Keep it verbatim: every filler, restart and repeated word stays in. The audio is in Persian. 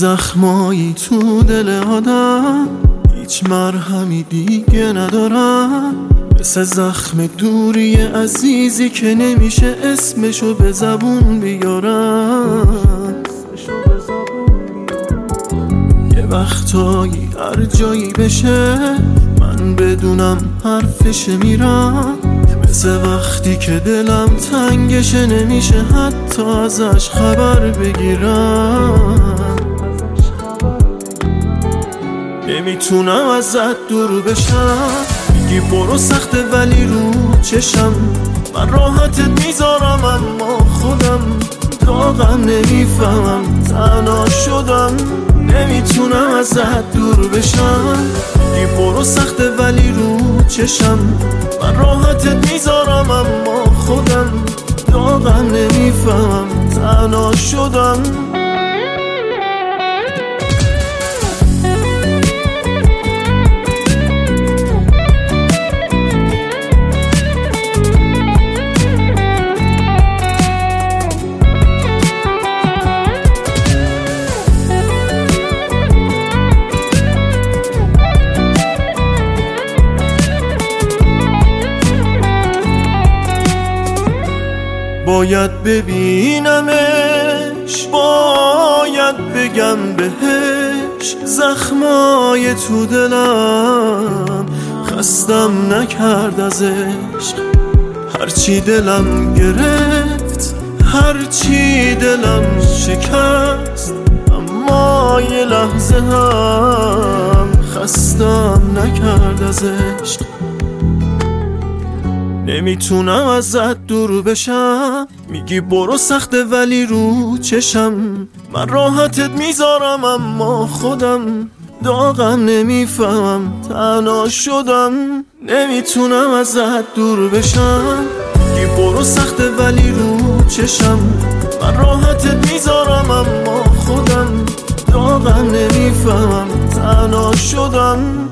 زخمایی تو دل آدم هیچ مرهمی دیگه ندارم، مثل زخم دوری عزیزی که نمیشه اسمشو به زبون بیارم. یه وقتایی هر جایی بشه من بدونم حرفش میرم، مثل وقتی که دلم تنگشه نمیشه حتی ازش خبر بگیرم. نمیتونم ازت دور بشم، میگی برو سخته ولی رو چشم من راحتت میذارم، اما خودم داغم نمیفهمم تنها شدم. نمیتونم ازت دور بشم، میگی برو سخته ولی رو چشم من راحتت میذارم، اما خودم داغم نمیفهمم تنها شدم. باید ببینمش، باید بگم بهش زخمای تو دلم خستم نکرد از عشق. هرچی دلم گرفت هرچی دلم شکست، اما یه لحظه هم خستم نکرد از عشق. نمیتونم ازت دور بشم، میگی برو سخته ولی رو چشم من راحتت میذارم، اما خودم داغم نمیفهمم تنها شدم. نمیتونم ازت دور بشم، میگی برو سخته ولی رو چشم من راحتت میذارم، اما خودم داغم نمیفهمم تنها شدم.